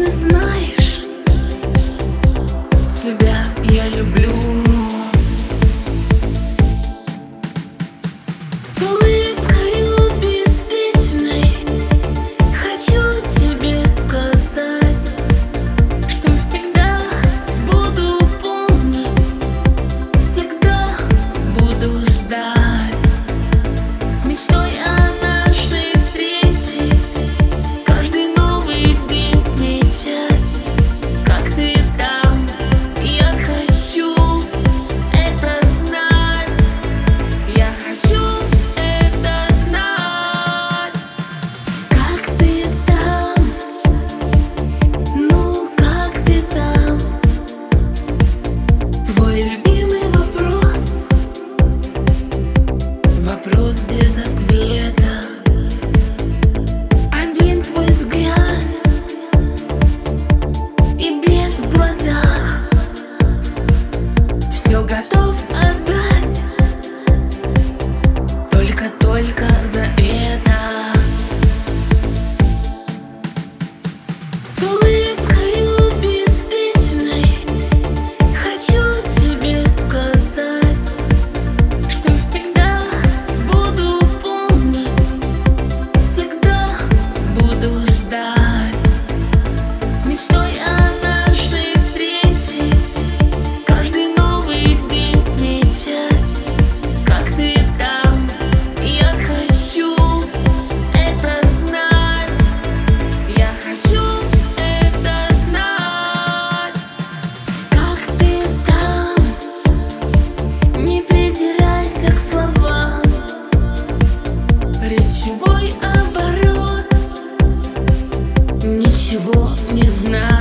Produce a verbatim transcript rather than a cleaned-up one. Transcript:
знаешь, тебя я люблю. С улыбкою беспечной хочу тебе сказать, что всегда буду помнить, всегда буду ждать. С мечтой о нашей встрече каждый новый день встречать. Как ты там, я хочу это знать. Я хочу это знать. Как ты там, ну как ты там? Твой любимый вопрос, вопрос без ответа. Один твой взгляд и блеск в глазах. Все готов отдать, только-только за это. С улыбкою беспечной хочу тебе сказать, что всегда буду помнить, всегда буду ждать. С мечтой о нашей встрече каждый новый день встречать. Как ты там, я хочу это знать. Я хочу это знать. Как ты там, не придирайся к словам. Речевой оборот ничего не знаю.